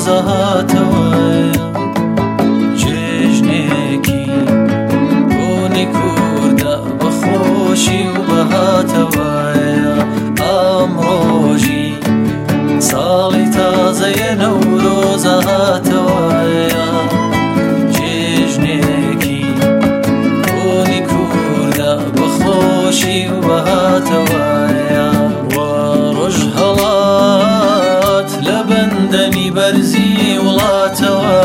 ڕۆزە هاتەوەیە جێژنێکی بۆنی کووردە بەخۆشی و بەهاتەوەیە ئەمڕۆژی ساڵی تازەیە نەورۆزە هاتەوەیە جێژنێکی بۆنی کووردە بەخۆشی و بەهاتەوەیە ڕۆژ هەڵات لە بەندەنی بەرزی وڵاتەوە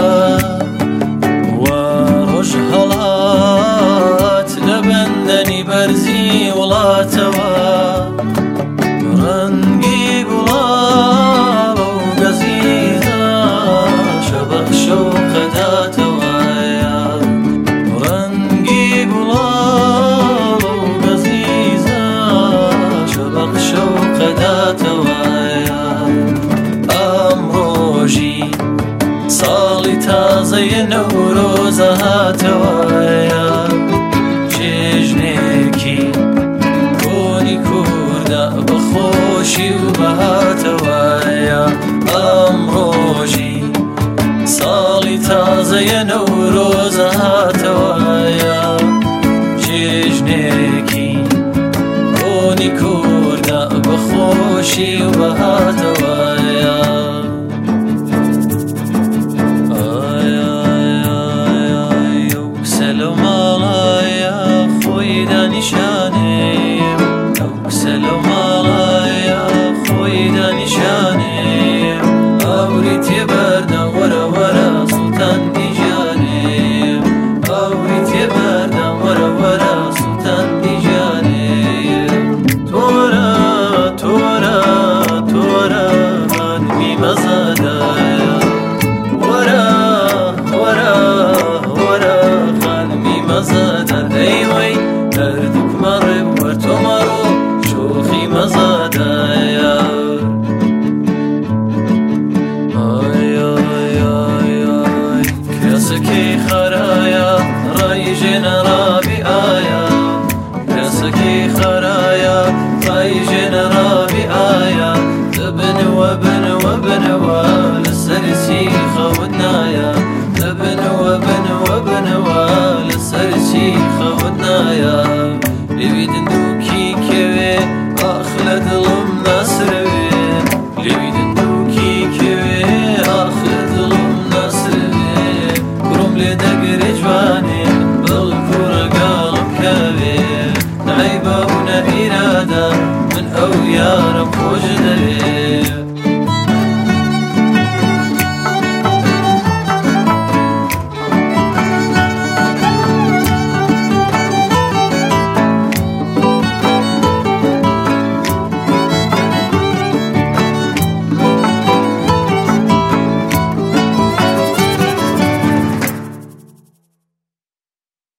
ڕۆژ هەڵات لە بەندەنی بەرزی وڵاتەوە ڕەنگی گوڵاوە و گەزیزە شەبەخشە و قەداتەوەیە ڕەنگی گوڵاوە و گەزیزە شەبەخشە و قەداتەوەیە ئەمڕۆژی ساڵی تازەیە نەورۆزە هاتەوەیە جێژنێکی بۆنی کووردە بەخۆشی و بەهاتەوەیە ئەمڕۆژی ساڵی تازەیە نەورۆزە هاتەوەیە جێژنێکی بۆنی کووردە بەخۆشی و بەهاتەوەیە دانیشانیم ئەوکسە لەو ماڵایە خۆی دانیشانیم ئەوری تێبەردە وەرە وەرە سوڵتان دیژانیم ئەوری تێبەردە وەرە وەرە سوڵتان دیژانیم تۆرە تۆرە تۆرە خانمی مەزادایە وەرە وەرە وەرە خانمی مەزادە دەیوەی هەردووکمە ڕێبووە تۆمەڕۆ شۆخی مەزادایە کەسەکەی خەرایە ڕای ژێنە